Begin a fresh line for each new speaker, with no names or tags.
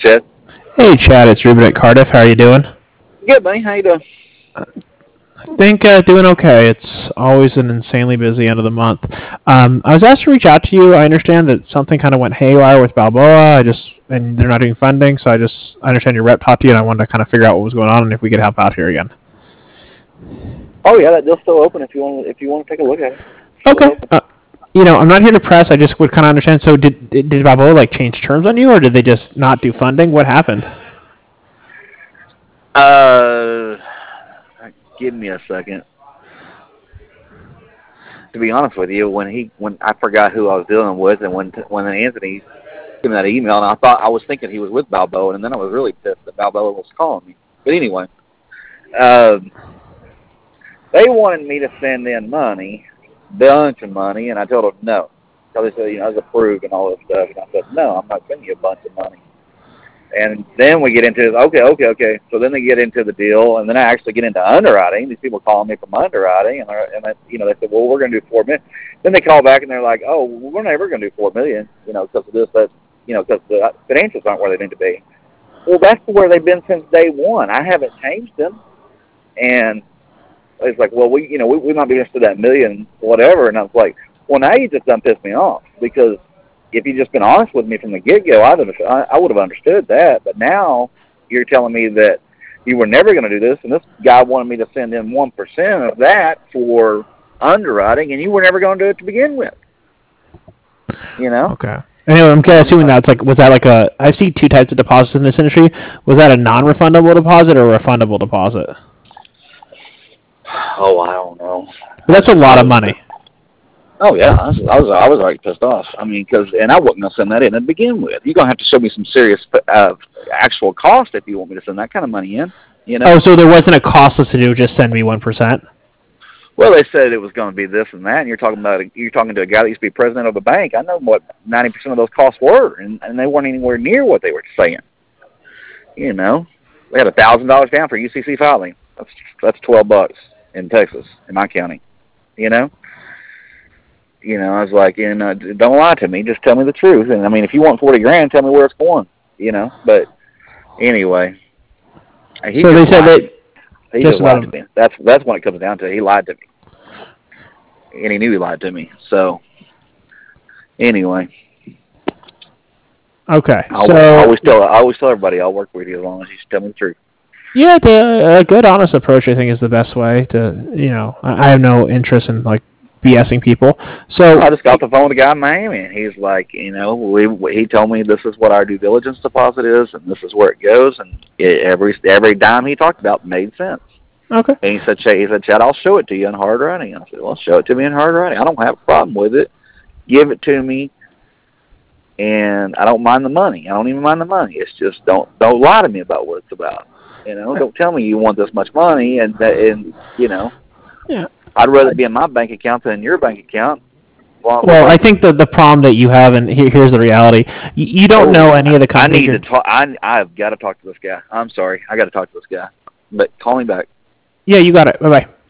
Chad.
Hey, Chad, it's Ruben at Cardiff. How are you doing?
Good, buddy. How you doing?
I think doing okay. It's always an insanely busy end of the month. I was asked to reach out to you. I understand that something kind of went haywire with Balboa. And they're not doing funding, so I understand your rep talked to you, and I wanted to kind of figure out what was going on and if we could help out here again.
Oh yeah, that deal's still open if you want to take a look at it.
Okay. I'm not here to press. I just would kind of understand. So did Balboa change terms on you, or did they just not do funding? What happened?
Give me a second. To be honest with you, when I forgot who I was dealing with, and when Anthony sent me that email, and I was thinking he was with Balboa, and then I was really pissed that Balboa was calling me. But anyway, they wanted me to send in money, bunch of money, and I told them no. So they said, I was approved and all this stuff, and I said no, I'm not sending you a bunch of money. And then we get into okay. So then they get into the deal, and then I actually get into underwriting. These people calling me from underwriting, and they said, well, we're going to do $4 million. Then they call back and they're like, oh, we're never going to do $4 million, because of this, that, because the financials aren't where they need to be. Well, that's where they've been since day one. I haven't changed them, and it's like, well, we might be interested in that million, whatever. And I was like, well, now you just done pissed me off, because if you'd just been honest with me from the get-go, I would have understood that. But now you're telling me that you were never going to do this, and this guy wanted me to send in 1% of that for underwriting, and you were never going to do it to begin with.
Okay. Anyway, I'm assuming was that I see two types of deposits in this industry. Was that a non-refundable deposit or a refundable deposit?
Oh, I don't know.
But that's a lot of money.
Oh yeah, I was already pissed off. I mean, and I wasn't gonna send that in to begin with. You're gonna have to show me some serious actual cost if you want me to send that kind of money in.
Oh, so there wasn't a cost to do, just send me 1%.
Well, they said it was going to be this and that, and you're talking to a guy that used to be president of a bank. I know what 90% of those costs were, and they weren't anywhere near what they were saying. They had $1,000 down for UCC filing. That's $12 in Texas, in my county. I was like, don't lie to me. Just tell me the truth. And I mean, if you want $40,000, tell me where it's going. But anyway,
so they said that
he just lied to me. That's what it comes down to. He lied to me, and he knew he lied to me. So anyway,
okay.
I always tell everybody I'll work with you as long as you tell me the truth.
Yeah, a good, honest approach, I think, is the best way to. I have no interest in BSing people. So
I just got the phone with a guy in Miami, and he's like, he told me this is what our due diligence deposit is, and this is where it goes, and every dime he talked about made sense.
Okay.
And he said, Chad, I'll show it to you in hard writing. I said, well, show it to me in hard writing. I don't have a problem with it. Give it to me, and I don't mind the money. I don't even mind the money. It's just don't lie to me about what it's about. Don't tell me you want this much money, and
Yeah.
I'd rather be in my bank account than in your bank account.
Well, I think the problem that you have, and here's the reality: you don't know any of the companies.
I need to talk. I've got to talk to this guy. I'm sorry, I got to talk to this guy. But call me back.
Yeah, you got it. Bye bye.